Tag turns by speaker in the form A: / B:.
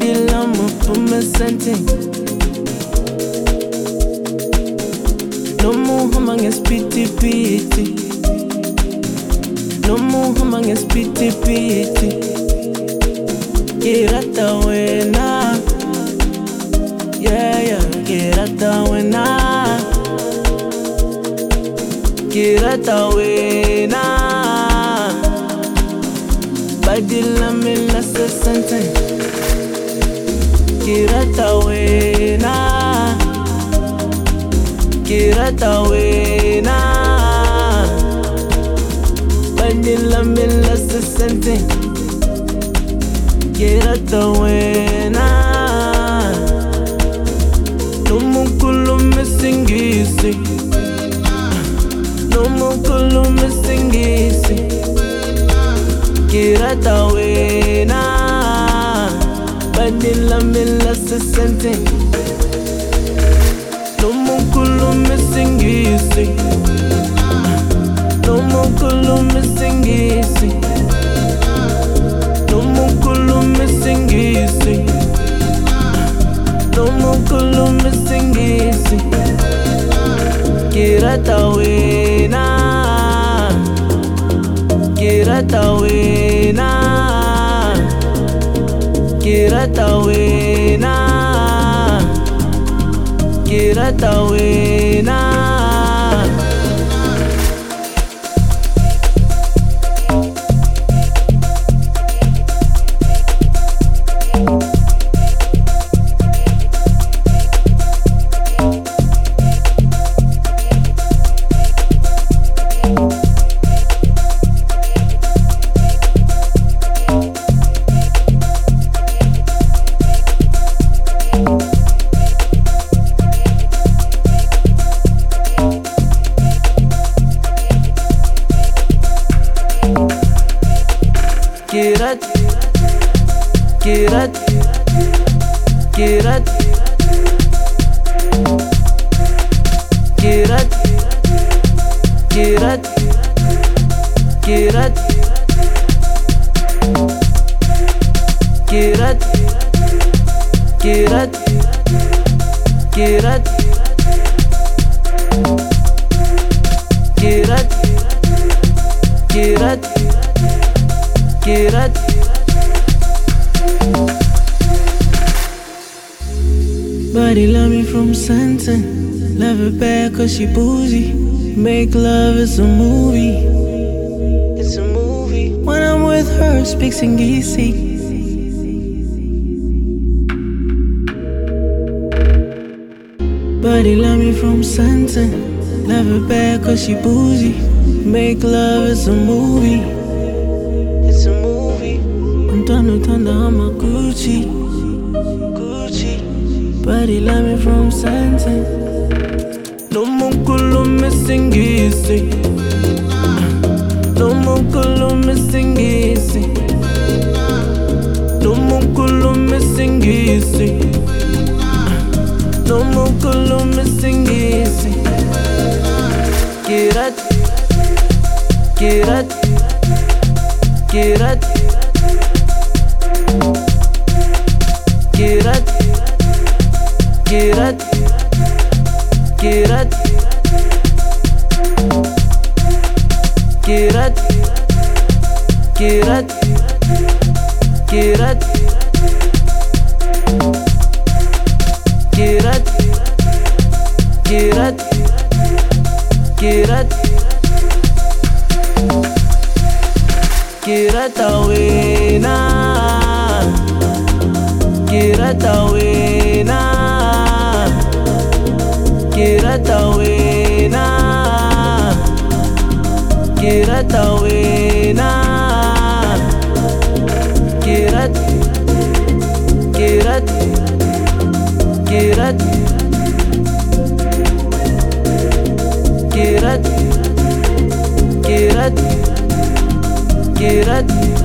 A: badila mufume sente. No muhama ngespiti piti. No muhama ngespiti piti. Kirata wena. Yeah, kirata wena. Kirata wena. Badila mila sesente. Kirata wena. Kirata wena. Badila mila sesente. Kirata wena. Numukulu misingisi. Numukulu misingisi. Kirata wena. Badila mila sesente. Numukulu misingisi. Numukulu misingisi. Numukulu misingisi. Numukulu misingisi. Kirata wena. Kirata wena. Kirata wena. Kirata wena. Kirat, kirat, kirat, kirat, kirat, kirat, kirat, kirat, kirat, kirat, kirat. Kirat. Body love me from Santon. Love her back cause she boozy. Make love, it's a movie. It's a movie. When I'm with her, speaks Ingisi. Body love me from Santon. Love her back cause she boozy. Make love, it's a movie. Tanda ama Gucci, Gucci. Body love me from Santon. No mukulu misingisi. No mukulu misingisi. No mukulu misingisi. No mukulu misingisi. Kirat, kirat, kirat. Kirat, kirat, kirat, kirat, kirat, kirat, kirat, kirat, kirat, kirata wena. Kirata wena. Kirata wena. Kirata wena. Kirat, kirat, kirat, kirat, kirat, kirat.